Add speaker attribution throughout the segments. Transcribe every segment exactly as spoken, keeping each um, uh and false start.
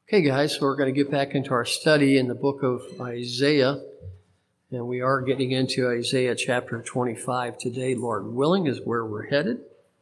Speaker 1: Okay, guys, so we're going to get back into our study in the book of Isaiah, and we are getting into Isaiah chapter twenty-five today. Lord willing is where we're headed.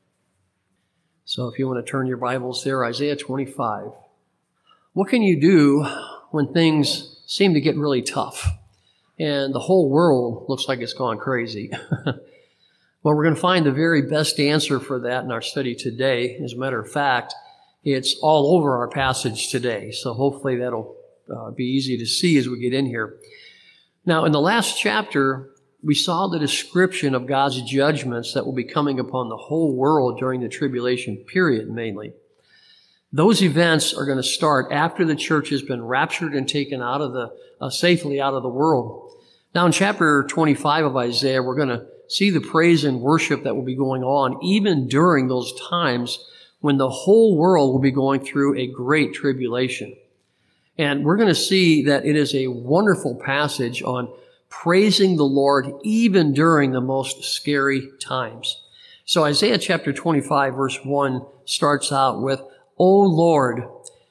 Speaker 1: So if you want to turn your Bibles there, Isaiah twenty-five. What can you do when things seem to get really tough and the whole world looks like it's gone crazy? Well, we're going to find the very best answer for that in our study today. As a matter of fact, it's all over our passage today, so hopefully that'll uh, be easy to see as we get in here. Now, in the last chapter, we saw the description of God's judgments that will be coming upon the whole world during the tribulation period, mainly. Those events are going to start after the church has been raptured and taken out of the uh, safely out of the world. Now, in chapter twenty-five of Isaiah, we're going to see the praise and worship that will be going on even during those times when the whole world will be going through a great tribulation. And we're going to see that it is a wonderful passage on praising the Lord even during the most scary times. So Isaiah chapter twenty-five verse one starts out with, "O Lord,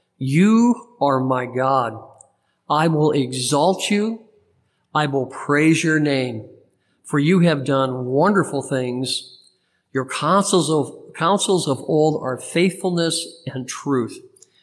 Speaker 1: you are my God. I will exalt you. I will praise your name. For you have done wonderful things. Your counsels of counsels of old are faithfulness and truth."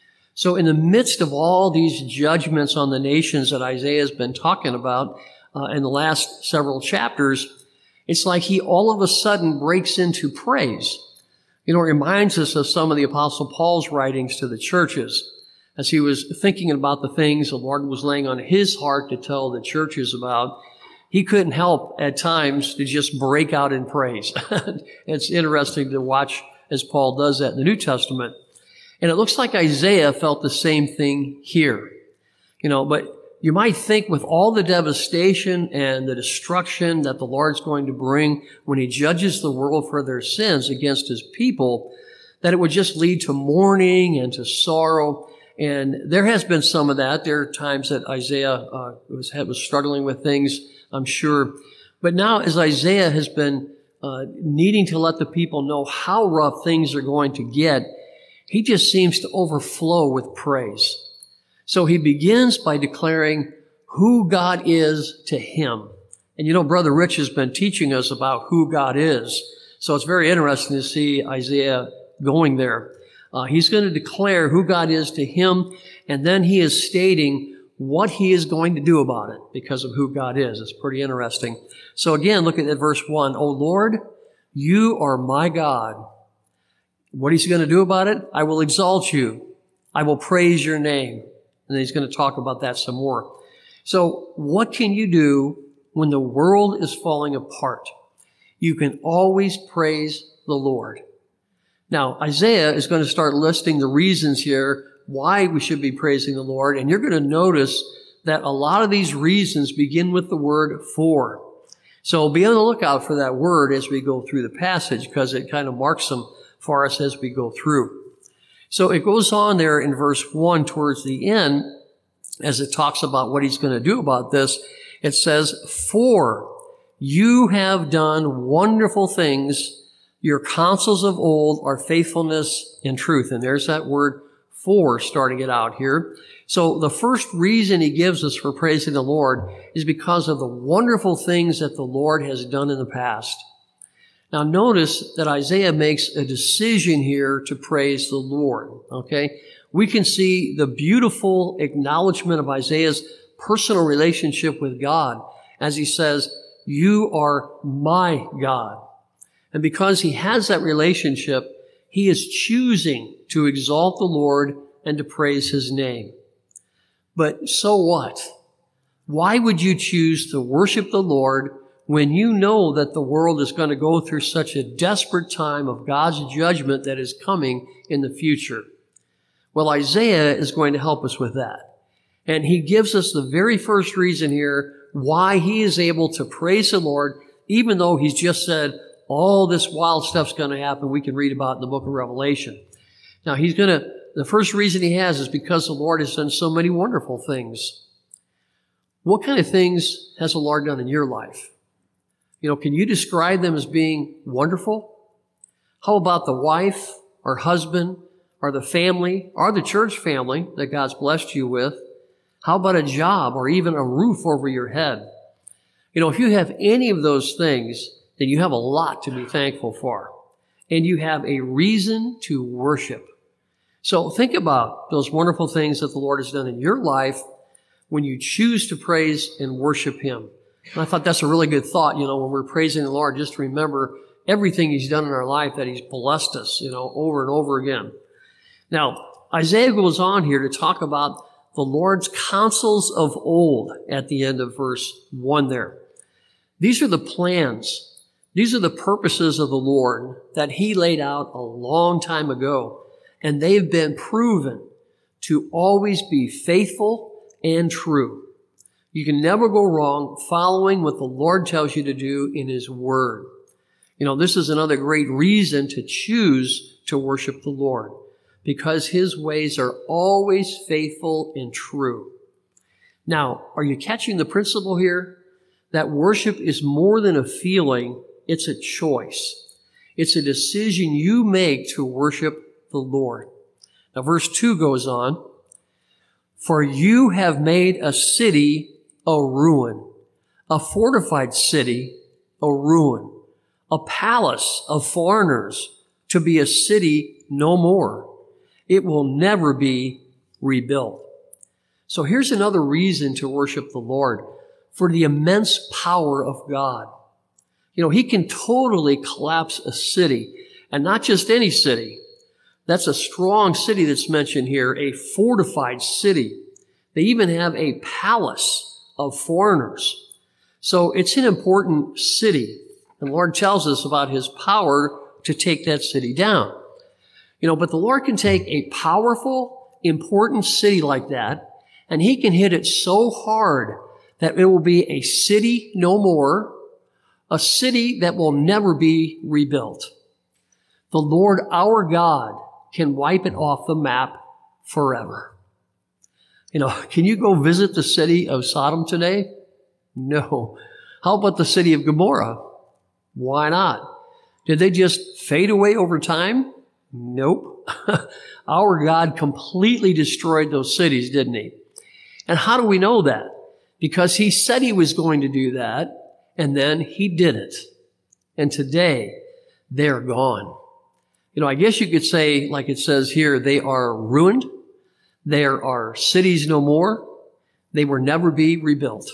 Speaker 1: So in the midst of all these judgments on the nations that Isaiah has been talking about uh, in the last several chapters, it's like he all of a sudden breaks into praise. You know, it reminds us of some of the Apostle Paul's writings to the churches as he was thinking about the things the Lord was laying on his heart to tell the churches about. He couldn't help at times to just break out in praise. It's interesting to watch as Paul does that in the New Testament. And it looks like Isaiah felt the same thing here. You know, but you might think with all the devastation and the destruction that the Lord's going to bring when he judges the world for their sins against his people, that it would just lead to mourning and to sorrow. And there has been some of that. There are times that Isaiah uh, was, was struggling with things, I'm sure. But now as Isaiah has been uh, needing to let the people know how rough things are going to get, he just seems to overflow with praise. So he begins by declaring who God is to him. And you know, Brother Rich has been teaching us about who God is. So it's very interesting to see Isaiah going there. Uh, he's going to declare who God is to him, and then he is stating what he is going to do about it because of who God is. It's pretty interesting. So again, look at verse one. "O Lord, you are my God." What is he going to do about it? "I will exalt you. I will praise your name." And then he's going to talk about that some more. So what can you do when the world is falling apart? You can always praise the Lord. Now, Isaiah is going to start listing the reasons here why we should be praising the Lord. And you're going to notice that a lot of these reasons begin with the word "for." So be on the lookout for that word as we go through the passage, because it kind of marks them for us as we go through. So it goes on there in verse one towards the end, as it talks about what he's going to do about this. It says, "For you have done wonderful things. Your counsels of old are faithfulness and truth." And there's that word "for" starting it out here. So the first reason he gives us for praising the Lord is because of the wonderful things that the Lord has done in the past. Now notice that Isaiah makes a decision here to praise the Lord, okay? We can see the beautiful acknowledgement of Isaiah's personal relationship with God as he says, "You are my God." And because he has that relationship, he is choosing to exalt the Lord and to praise his name. But so what? Why would you choose to worship the Lord when you know that the world is going to go through such a desperate time of God's judgment that is coming in the future? Well, Isaiah is going to help us with that. And he gives us the very first reason here why he is able to praise the Lord, even though he's just said, all this wild stuff's going to happen we can read about in the book of Revelation. Now, he's going to, the first reason he has is because the Lord has done so many wonderful things. What kind of things has the Lord done in your life? You know, can you describe them as being wonderful? How about the wife or husband or the family, or the church family that God's blessed you with? How about a job or even a roof over your head? You know, if you have any of those things, then you have a lot to be thankful for. And you have a reason to worship. So think about those wonderful things that the Lord has done in your life when you choose to praise and worship Him. And I thought that's a really good thought, you know, when we're praising the Lord, just to remember everything He's done in our life, that He's blessed us, you know, over and over again. Now, Isaiah goes on here to talk about the Lord's counsels of old at the end of verse one there. These are the plans. These are the purposes of the Lord that He laid out a long time ago, and they've been proven to always be faithful and true. You can never go wrong following what the Lord tells you to do in His Word. You know, this is another great reason to choose to worship the Lord, because His ways are always faithful and true. Now, are you catching the principle here? That worship is more than a feeling, it's a choice. It's a decision you make to worship the Lord. Now, verse two goes on, "For you have made a city a ruin, a fortified city a ruin, a palace of foreigners to be a city no more. It will never be rebuilt." So here's another reason to worship the Lord, for the immense power of God. You know, He can totally collapse a city, and not just any city. That's a strong city that's mentioned here, a fortified city. They even have a palace of foreigners. So it's an important city. And the Lord tells us about His power to take that city down. You know, but the Lord can take a powerful, important city like that, and He can hit it so hard that it will be a city no more, a city that will never be rebuilt. The Lord our God can wipe it off the map forever. You know, can you go visit the city of Sodom today? No. How about the city of Gomorrah? Why not? Did they just fade away over time? Nope. Our God completely destroyed those cities, didn't He? And how do we know that? Because He said He was going to do that, and then He did it. And today, they're gone. You know, I guess you could say, like it says here, they are ruined. There are cities no more. They will never be rebuilt.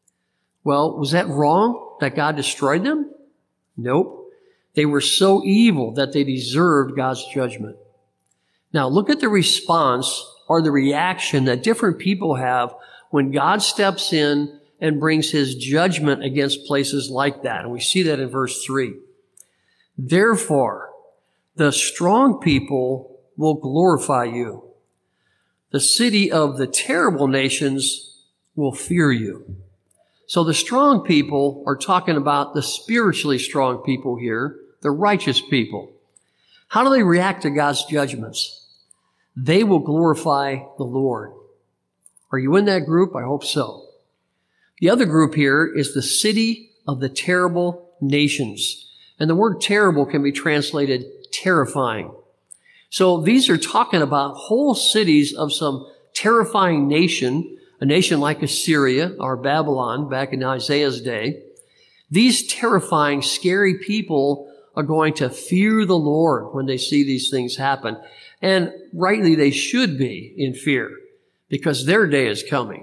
Speaker 1: Well, was that wrong that God destroyed them? Nope. They were so evil that they deserved God's judgment. Now, look at the response or the reaction that different people have when God steps in and brings His judgment against places like that. And we see that in verse three. "Therefore, the strong people will glorify you. The city of the terrible nations will fear you." So the strong people are talking about the spiritually strong people here, the righteous people. How do they react to God's judgments? They will glorify the Lord. Are you in that group? I hope so. The other group here is the city of the terrible nations. And the word terrible can be translated terrifying. So these are talking about whole cities of some terrifying nation, a nation like Assyria or Babylon back in Isaiah's day. These terrifying, scary people are going to fear the Lord when they see these things happen. And rightly, they should be in fear because their day is coming.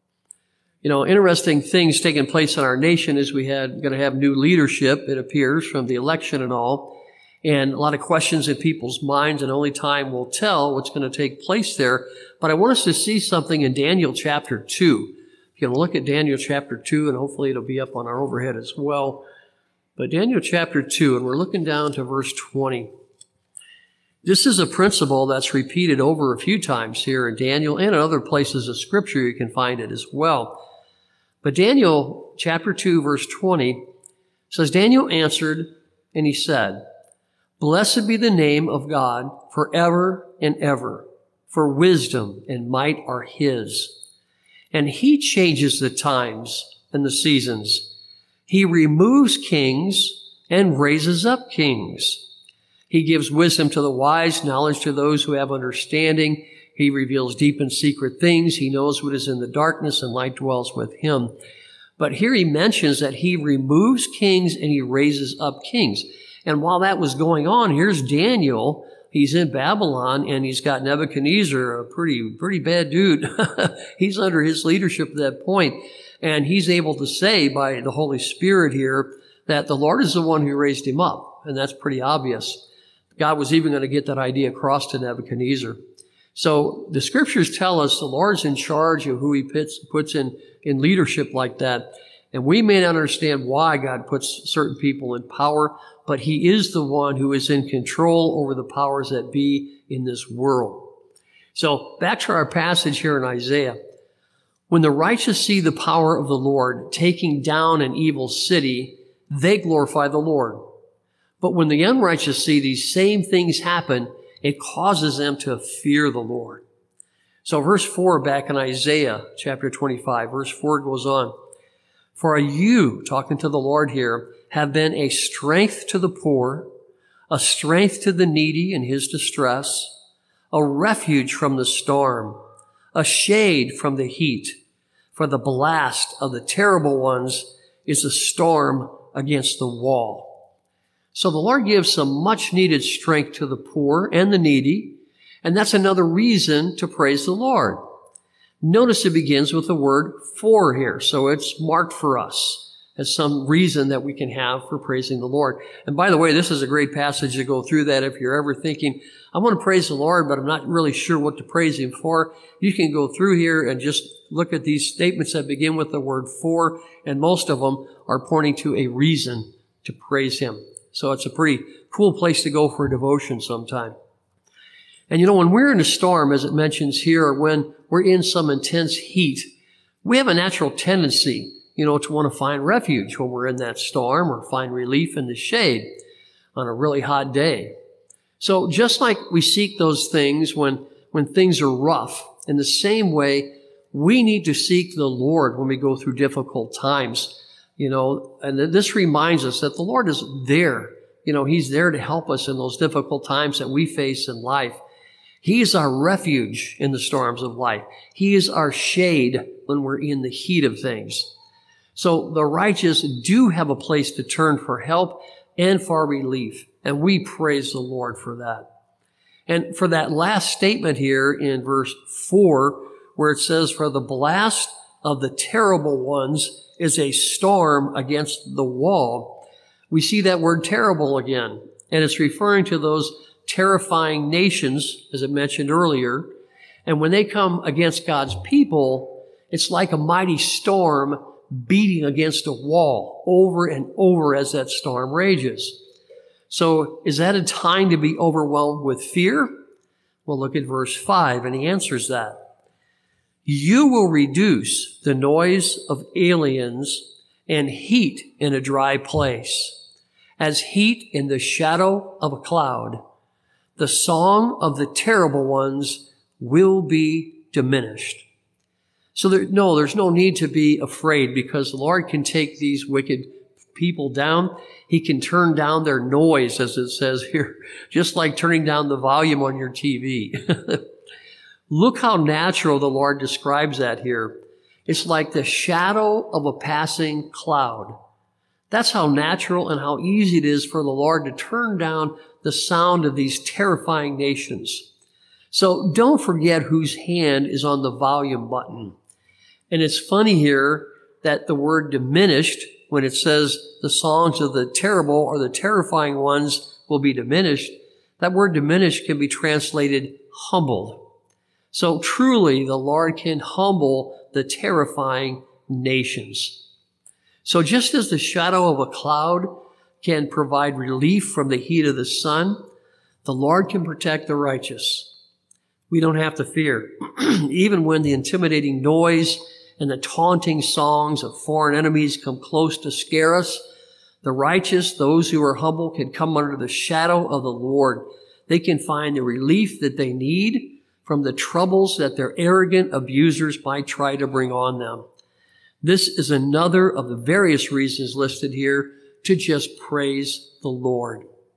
Speaker 1: You know, interesting things taking place in our nation is we had going to have new leadership, it appears, from the election and all. And a lot of questions in people's minds, and only time will tell what's going to take place there. But I want us to see something in Daniel chapter two. You can look at Daniel chapter two, and hopefully it'll be up on our overhead as well. But Daniel chapter two, and we're looking down to verse twenty. This is a principle that's repeated over a few times here in Daniel and in other places of Scripture. You can find it as well. But Daniel chapter two, verse twenty says, "Daniel answered, and he said, Blessed be the name of God forever and ever, for wisdom and might are His. And He changes the times and the seasons. He removes kings and raises up kings. He gives wisdom to the wise, knowledge to those who have understanding. He reveals deep and secret things. He knows what is in the darkness, and light dwells with him. But here he mentions that he removes kings and he raises up kings. And while that was going on, here's Daniel. He's in Babylon, and he's got Nebuchadnezzar, a pretty, pretty bad dude. He's under his leadership at that point. And he's able to say by the Holy Spirit here that the Lord is the one who raised him up. And that's pretty obvious. God was even going to get that idea across to Nebuchadnezzar. So the scriptures tell us the Lord's in charge of who he puts, puts in, in leadership like that. And we may not understand why God puts certain people in power, but he is the one who is in control over the powers that be in this world. So back to our passage here in Isaiah. When the righteous see the power of the Lord taking down an evil city, they glorify the Lord. But when the unrighteous see these same things happen, it causes them to fear the Lord. So verse four back in Isaiah chapter twenty-five, verse four goes on. For you, talking to the Lord here, have been a strength to the poor, a strength to the needy in his distress, a refuge from the storm, a shade from the heat. For the blast of the terrible ones is a storm against the wall. So the Lord gives some much needed strength to the poor and the needy, and that's another reason to praise the Lord. Notice it begins with the word for here, so it's marked for us as some reason that we can have for praising the Lord. And by the way, this is a great passage to go through that if you're ever thinking, I want to praise the Lord, but I'm not really sure what to praise him for. You can go through here and just look at these statements that begin with the word for, and most of them are pointing to a reason to praise him. So it's a pretty cool place to go for a devotion sometime. And you know, when we're in a storm, as it mentions here, or when we're in some intense heat, we have a natural tendency, you know, to want to find refuge when we're in that storm or find relief in the shade on a really hot day. So just like we seek those things when, when things are rough, in the same way, we need to seek the Lord when we go through difficult times. You know, and this reminds us that the Lord is there. You know, he's there to help us in those difficult times that we face in life. He is our refuge in the storms of life. He is our shade when we're in the heat of things. So the righteous do have a place to turn for help and for relief. And we praise the Lord for that. And for that last statement here in verse four, where it says, for the blast of the terrible ones is a storm against the wall, we see that word terrible again. And it's referring to those terrifying nations, as I mentioned earlier. And when they come against God's people, it's like a mighty storm beating against a wall over and over as that storm rages. So is that a time to be overwhelmed with fear? Well, look at verse five, and he answers that. You will reduce the noise of aliens and heat in a dry place, as heat in the shadow of a cloud. The song of the terrible ones will be diminished. So there, no, there's no need to be afraid, because the Lord can take these wicked people down. He can turn down their noise, as it says here, just like turning down the volume on your T V. Look how natural the Lord describes that here. It's like the shadow of a passing cloud. That's how natural and how easy it is for the Lord to turn down the sound of these terrifying nations. So don't forget whose hand is on the volume button. And it's funny here that the word diminished, when it says the songs of the terrible or the terrifying ones will be diminished, that word diminished can be translated humbled. So truly, the Lord can humble the terrifying nations. So just as the shadow of a cloud can provide relief from the heat of the sun, the Lord can protect the righteous. We don't have to fear. Even when the intimidating noise and the taunting songs of foreign enemies come close to scare us, the righteous, those who are humble, can come under the shadow of the Lord. They can find the relief that they need from the troubles that their arrogant abusers might try to bring on them. This is another of the various reasons listed here to just praise the Lord.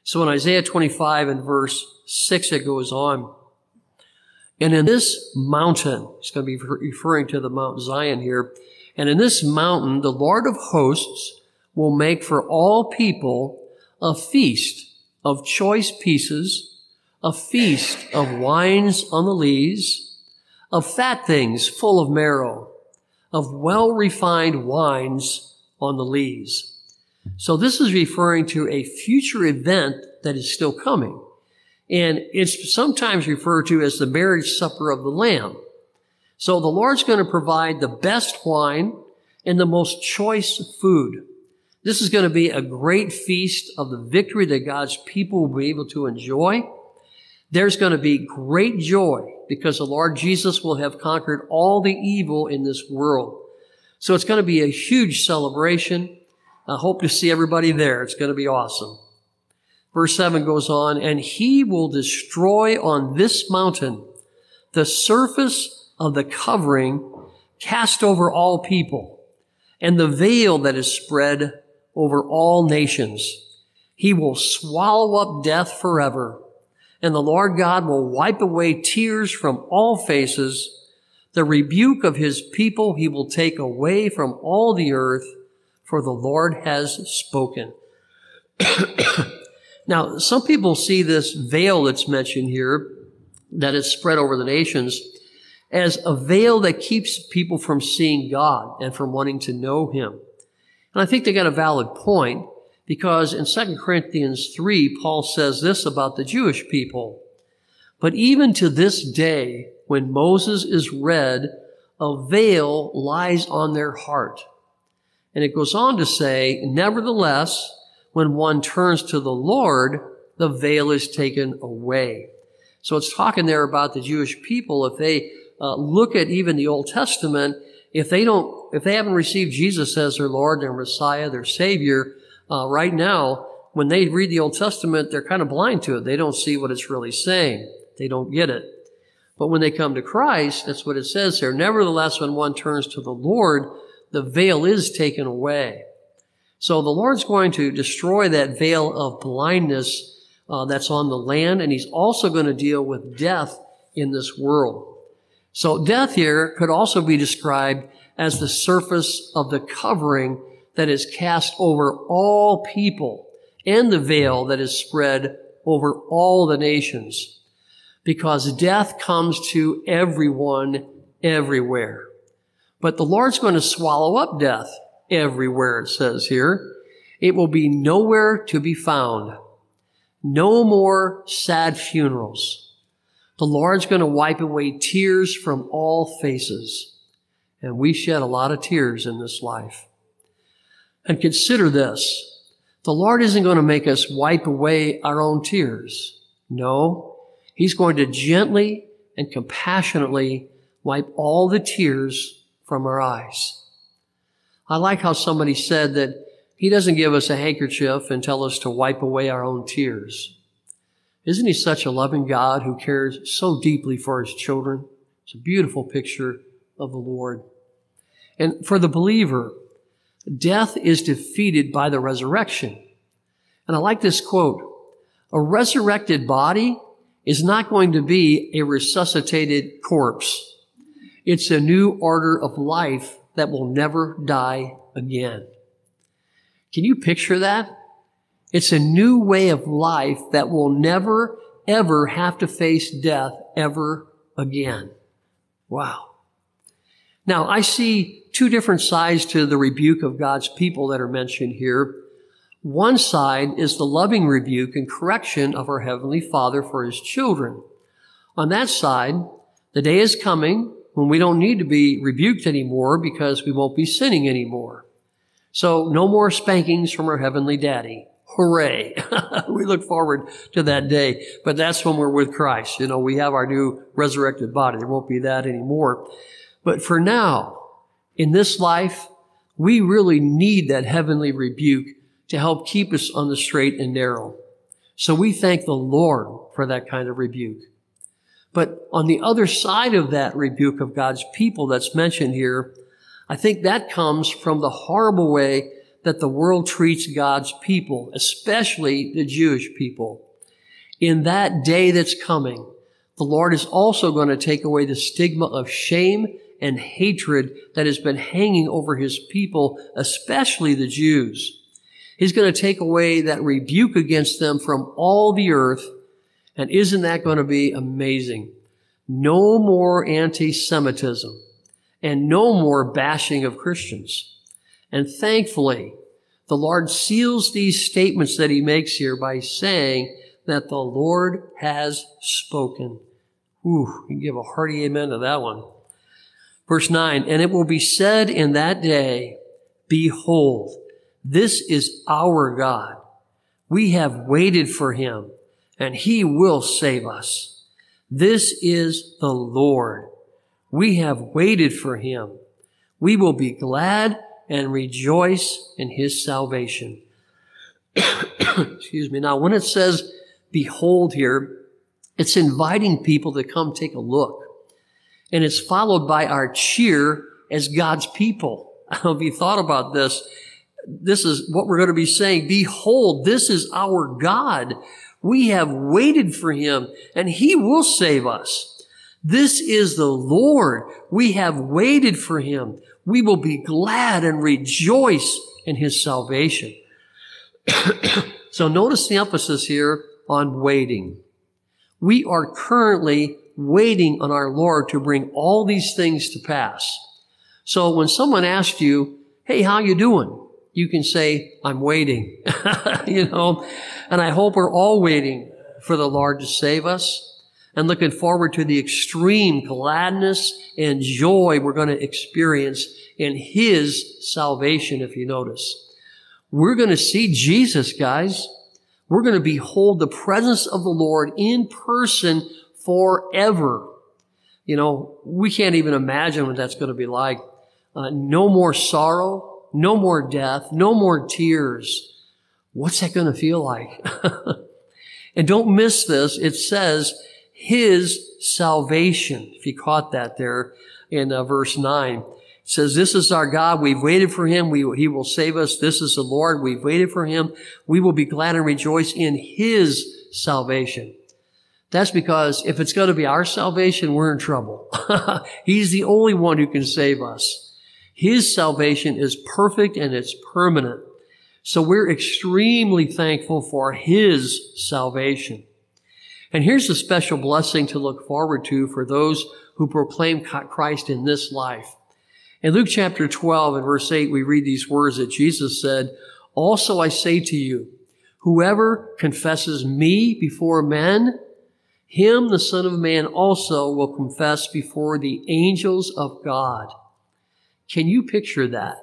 Speaker 1: So in Isaiah twenty-five and verse six, it goes on, and in this mountain, it's going to be referring to the Mount Zion here, and in this mountain, the Lord of hosts will make for all people a feast of choice pieces, a feast of wines on the lees, of fat things full of marrow, of well-refined wines on the lees. So this is referring to a future event that is still coming. And it's sometimes referred to as the marriage supper of the Lamb. So the Lord's going to provide the best wine and the most choice food. This is going to be a great feast of the victory that God's people will be able to enjoy. There's going to be great joy because the Lord Jesus will have conquered all the evil in this world. So it's going to be a huge celebration. I hope to see everybody there. It's going to be awesome. Verse seven goes on, and he will destroy on this mountain the surface of the covering cast over all people, and the veil that is spread over all nations. He will swallow up death forever, and the Lord God will wipe away tears from all faces. The rebuke of his people he will take away from all the earth, for the Lord has spoken. Now, some people see this veil that's mentioned here, that is spread over the nations, as a veil that keeps people from seeing God and from wanting to know him. And I think they got a valid point, because in Second Corinthians three, Paul says this about the Jewish people. But even to this day, when Moses is read, a veil lies on their heart. And it goes on to say, nevertheless, when one turns to the Lord, the veil is taken away. So it's talking there about the Jewish people. If they uh, look at even the Old Testament, if they don't, if they haven't received Jesus as their Lord, their Messiah, their Savior, uh, right now, when they read the Old Testament, they're kind of blind to it. They don't see what it's really saying. They don't get it. But when they come to Christ, that's what it says here. Nevertheless, when one turns to the Lord, the veil is taken away. So the Lord's going to destroy that veil of blindness uh, that's on the land, and he's also going to deal with death in this world. So death here could also be described as the surface of the covering that is cast over all people, and the veil that is spread over all the nations, because death comes to everyone everywhere. But the Lord's going to swallow up death everywhere, it says here. It will be nowhere to be found. No more sad funerals. The Lord's going to wipe away tears from all faces. And we shed a lot of tears in this life. And consider this. The Lord isn't going to make us wipe away our own tears. No, he's going to gently and compassionately wipe all the tears from our eyes. I like how somebody said that he doesn't give us a handkerchief and tell us to wipe away our own tears. Isn't he such a loving God who cares so deeply for his children? It's a beautiful picture of the Lord. And for the believer, death is defeated by the resurrection. And I like this quote. A resurrected body is not going to be a resuscitated corpse. It's a new order of life that will never die again. Can you picture that? It's a new way of life that will never, ever have to face death ever again. Wow. Now, I see two different sides to the rebuke of God's people that are mentioned here. One side is the loving rebuke and correction of our Heavenly Father for his children. On that side, the day is coming when we don't need to be rebuked anymore because we won't be sinning anymore. So no more spankings from our Heavenly Daddy. Hooray. We look forward to that day. But that's when we're with Christ. You know, we have our new resurrected body. There won't be that anymore. But for now, in this life, we really need that heavenly rebuke to help keep us on the straight and narrow. So we thank the Lord for that kind of rebuke. But on the other side of that rebuke of God's people that's mentioned here, I think that comes from the horrible way that the world treats God's people, especially the Jewish people. In that day that's coming, the Lord is also going to take away the stigma of shame and hatred that has been hanging over his people, especially the Jews. He's going to take away that rebuke against them from all the earth. And isn't that going to be amazing? No more anti-Semitism and no more bashing of Christians. And thankfully, the Lord seals these statements that he makes here by saying that the Lord has spoken. Ooh, you can give a hearty amen to that one. Verse nine, and it will be said in that day, behold, this is our God. We have waited for him, and he will save us. This is the Lord. We have waited for him. We will be glad and rejoice in his salvation. Excuse me. Now, when it says, behold here, it's inviting people to come take a look. And it's followed by our cheer as God's people. I don't know if you thought about this. This is what we're going to be saying. Behold, this is our God. We have waited for him, and he will save us. This is the Lord. We have waited for him. We will be glad and rejoice in his salvation. So notice the emphasis here on waiting. We are currently waiting on our Lord to bring all these things to pass. So when someone asks you, hey, how you doing? You can say, I'm waiting, you know, and I hope we're all waiting for the Lord to save us and looking forward to the extreme gladness and joy we're going to experience in his salvation, if you notice. We're going to see Jesus, guys. We're going to behold the presence of the Lord in person forever. You know, we can't even imagine what that's going to be like. Uh, no more sorrow. No more death, no more tears. What's that going to feel like? And don't miss this. It says his salvation. If you caught that there in uh, verse nine. It says, this is our God. We've waited for him. We, he will save us. This is the Lord. We've waited for him. We will be glad and rejoice in his salvation. That's because if it's going to be our salvation, we're in trouble. He's the only one who can save us. His salvation is perfect and it's permanent. So we're extremely thankful for his salvation. And here's a special blessing to look forward to for those who proclaim Christ in this life. In Luke chapter twelve and verse eight, we read these words that Jesus said, also I say to you, whoever confesses me before men, him the Son of Man also will confess before the angels of God. Can you picture that?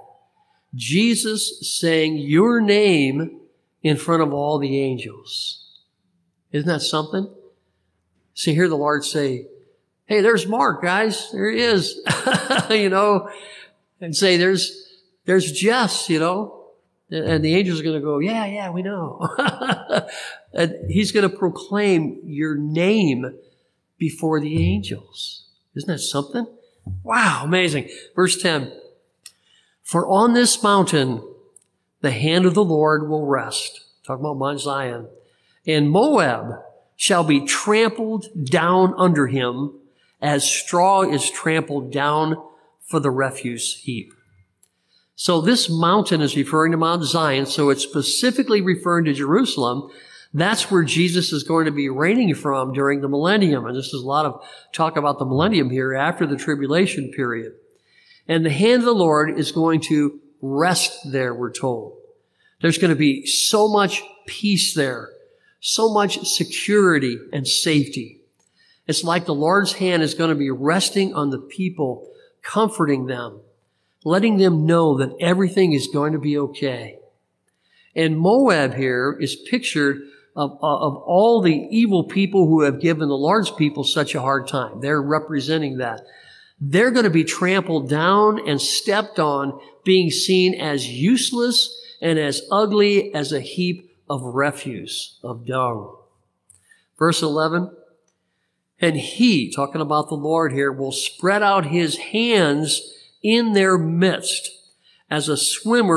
Speaker 1: Jesus saying your name in front of all the angels. Isn't that something? See, hear the Lord say, hey, there's Mark, guys. There he is. You know, and say, there's, there's Jess, you know, and the angels are going to go, yeah, yeah, we know. And he's going to proclaim your name before the angels. Isn't that something? Wow, amazing. Verse ten, for on this mountain, the hand of the Lord will rest. Talking about Mount Zion. And Moab shall be trampled down under him as straw is trampled down for the refuse heap. So this mountain is referring to Mount Zion, so it's specifically referring to Jerusalem. That's where Jesus is going to be reigning from during the millennium. And this is a lot of talk about the millennium here after the tribulation period. And the hand of the Lord is going to rest there, we're told. There's going to be so much peace there, so much security and safety. It's like the Lord's hand is going to be resting on the people, comforting them, letting them know that everything is going to be okay. And Moab here is pictured Of, of all the evil people who have given the Lord's people such a hard time. They're representing that. They're going to be trampled down and stepped on, being seen as useless and as ugly as a heap of refuse, of dung. Verse eleven, and he, talking about the Lord here, will spread out his hands in their midst as a swimmer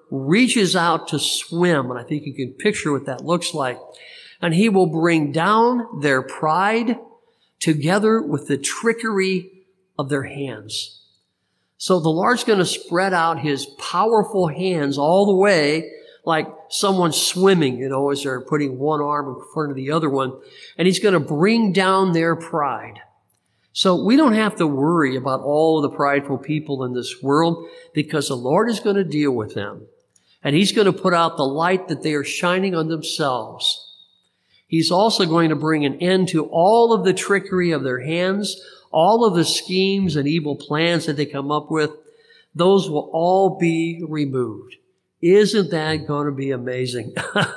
Speaker 1: reaches out to swim, and I think you can picture what that looks like. And he will bring down their pride together with the trickery of their hands. So the Lord's going to spread out his powerful hands all the way like someone swimming, you know, as they're putting one arm in front of the other one. And he's going to bring down their pride. So we don't have to worry about all of the prideful people in this world because the Lord is going to deal with them. And he's going to put out the light that they are shining on themselves. He's also going to bring an end to all of the trickery of their hands, all of the schemes and evil plans that they come up with. Those will all be removed. Isn't that going to be amazing?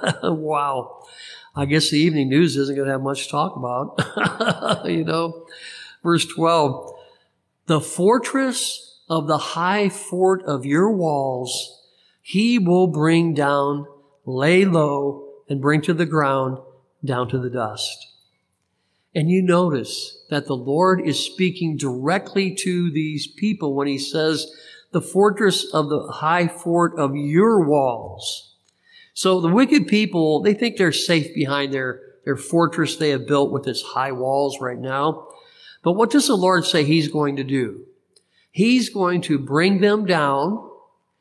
Speaker 1: Wow. I guess the evening news isn't going to have much to talk about. You know, verse twelve, the fortress of the high fort of your walls, he will bring down, lay low, and bring to the ground, down to the dust. And you notice that the Lord is speaking directly to these people when he says, the fortress of the high fort of your walls. So the wicked people, they think they're safe behind their, their fortress they have built with its high walls right now. But what does the Lord say he's going to do? He's going to bring them down,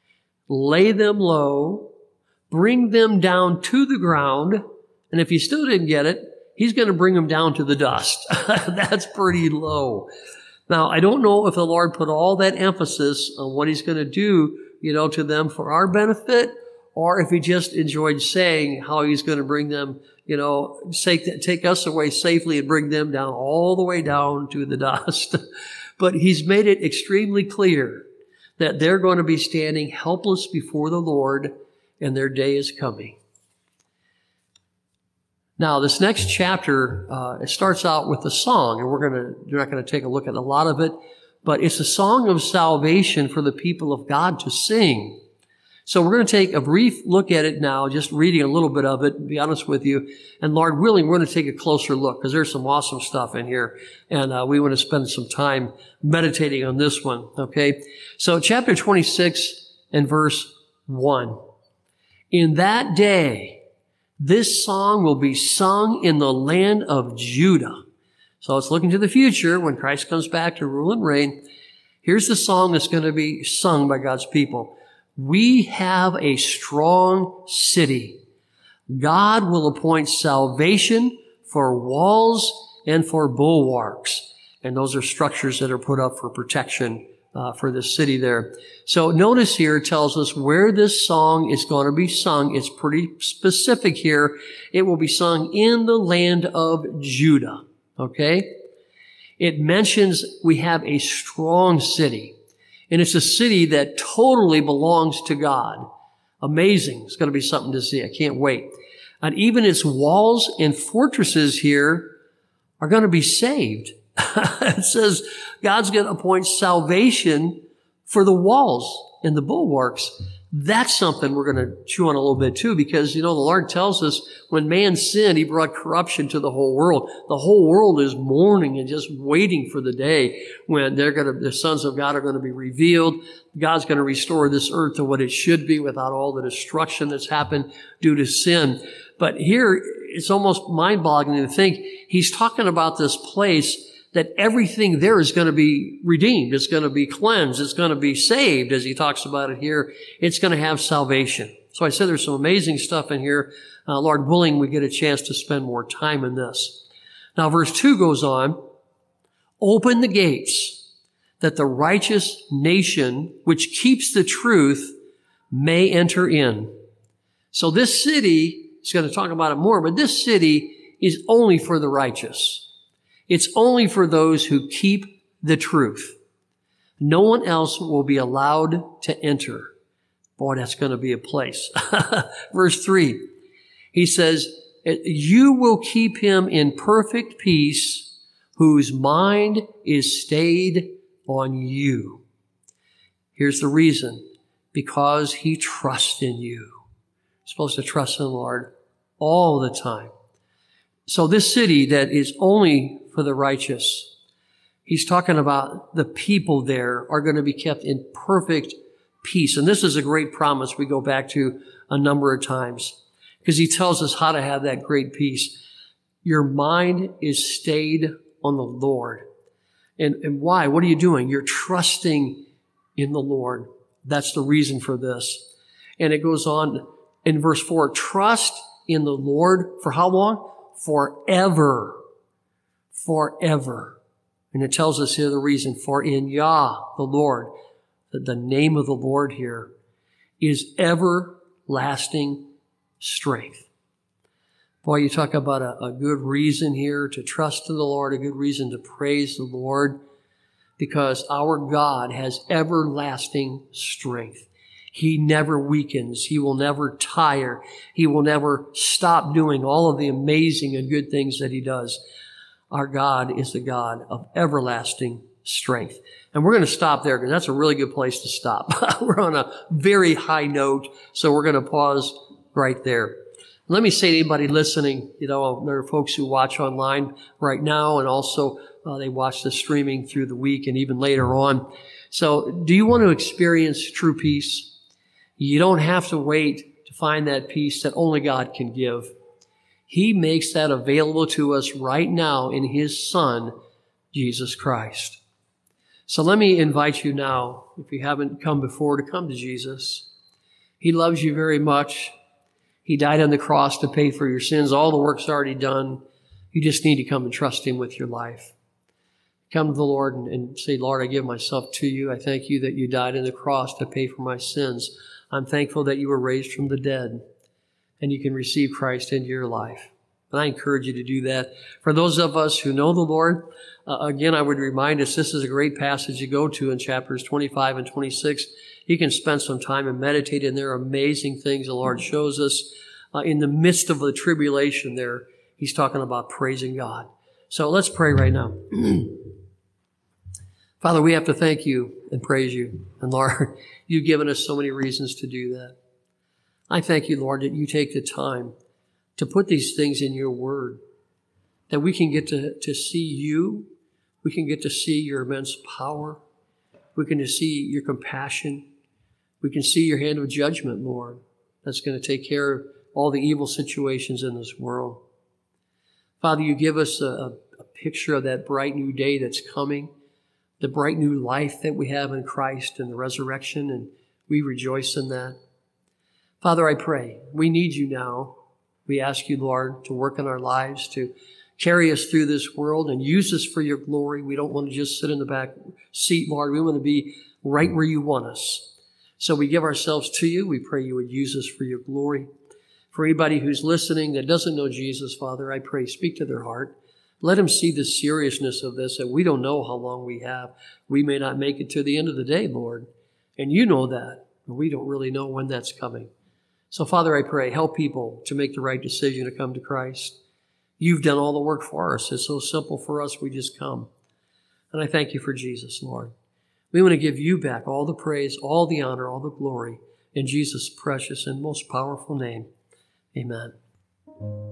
Speaker 1: lay them low, bring them down to the ground, and if you still didn't get it, he's going to bring them down to the dust. That's pretty low. Now, I don't know if the Lord put all that emphasis on what he's going to do, you know, to them for our benefit, or if he just enjoyed saying how he's going to bring them, you know, take, take us away safely and bring them down all the way down to the dust. But he's made it extremely clear that they're going to be standing helpless before the Lord, and their day is coming. Now, this next chapter, uh, it starts out with a song, and we're going to, you're not going to take a look at a lot of it, but it's a song of salvation for the people of God to sing. So we're going to take a brief look at it now, just reading a little bit of it, to be honest with you. And Lord willing, we're going to take a closer look because there's some awesome stuff in here. And uh, we want to spend some time meditating on this one, okay? So chapter twenty-six and verse one. In that day, this song will be sung in the land of Judah. So it's looking to the future when Christ comes back to rule and reign. Here's the song that's going to be sung by God's people. We have a strong city. God will appoint salvation for walls and for bulwarks. And those are structures that are put up for protection uh, for the city there. So notice here it tells us where this song is going to be sung. It's pretty specific here. It will be sung in the land of Judah. Okay? It mentions we have a strong city. And it's a city that totally belongs to God. Amazing. It's going to be something to see. I can't wait. And even its walls and fortresses here are going to be saved. It says God's going to appoint salvation for the walls and the bulwarks. That's something we're going to chew on a little bit too, because, you know, the Lord tells us when man sinned, he brought corruption to the whole world. The whole world is mourning and just waiting for the day when they're going to, the sons of God are going to be revealed. God's going to restore this earth to what it should be without all the destruction that's happened due to sin. But here, it's almost mind-boggling to think he's talking about this place that everything there is going to be redeemed. It's going to be cleansed. It's going to be saved, as he talks about it here. It's going to have salvation. So I said there's some amazing stuff in here. Uh, Lord willing, we get a chance to spend more time in this. Now, verse two goes on, open the gates that the righteous nation, which keeps the truth, may enter in. So this city, he's going to talk about it more, but this city is only for the righteous. It's only for those who keep the truth. No one else will be allowed to enter. Boy, that's going to be a place. Verse three, he says, you will keep him in perfect peace whose mind is stayed on you. Here's the reason. Because he trusts in you. You're supposed to trust in the Lord all the time. So this city that is only for the righteous, he's talking about the people there are going to be kept in perfect peace. And this is a great promise we go back to a number of times because he tells us how to have that great peace. Your mind is stayed on the Lord. And, and why? What are you doing? You're trusting in the Lord. That's the reason for this. And it goes on in verse four, trust in the Lord for how long? Forever. Forever. And it tells us here the reason. For in Yah, the Lord, the, the name of the Lord here, is everlasting strength. Boy, you talk about a, a good reason here to trust in the Lord, a good reason to praise the Lord, because our God has everlasting strength. He never weakens. He will never tire. He will never stop doing all of the amazing and good things that he does. Our God is the God of everlasting strength. And we're going to stop there because that's a really good place to stop. We're on a very high note, so we're going to pause right there. Let me say to anybody listening, you know, there are folks who watch online right now, and also uh, they watch the streaming through the week and even later on. So do you want to experience true peace? You don't have to wait to find that peace that only God can give. He makes that available to us right now in his Son, Jesus Christ. So let me invite you now, if you haven't come before, to come to Jesus. He loves you very much. He died on the cross to pay for your sins. All the work's already done. You just need to come and trust him with your life. Come to the Lord and, and say, Lord, I give myself to you. I thank you that you died on the cross to pay for my sins. I'm thankful that you were raised from the dead and you can receive Christ into your life. And I encourage you to do that. For those of us who know the Lord, uh, again, I would remind us this is a great passage to go to in chapters twenty-five and twenty-six. You can spend some time and meditate, and there are amazing things the Lord shows us. Uh, in the midst of the tribulation there, he's talking about praising God. So let's pray right now. Father, we have to thank you and praise you. And Lord, you've given us so many reasons to do that. I thank you, Lord, that you take the time to put these things in your word, that we can get to, to see you. We can get to see your immense power. We can see your compassion. We can see your hand of judgment, Lord, that's going to take care of all the evil situations in this world. Father, you give us a, a picture of that bright new day that's coming, the bright new life that we have in Christ and the resurrection, and we rejoice in that. Father, I pray, we need you now. We ask you, Lord, to work in our lives, to carry us through this world and use us for your glory. We don't want to just sit in the back seat, Lord. We want to be right where you want us. So we give ourselves to you. We pray you would use us for your glory. For anybody who's listening that doesn't know Jesus, Father, I pray, speak to their heart. Let them see the seriousness of this, that we don't know how long we have. We may not make it to the end of the day, Lord. And you know that. But we don't really know when that's coming. So, Father, I pray, help people to make the right decision to come to Christ. You've done all the work for us. It's so simple for us. We just come. And I thank you for Jesus, Lord. We want to give you back all the praise, all the honor, all the glory in Jesus' precious and most powerful name. Amen.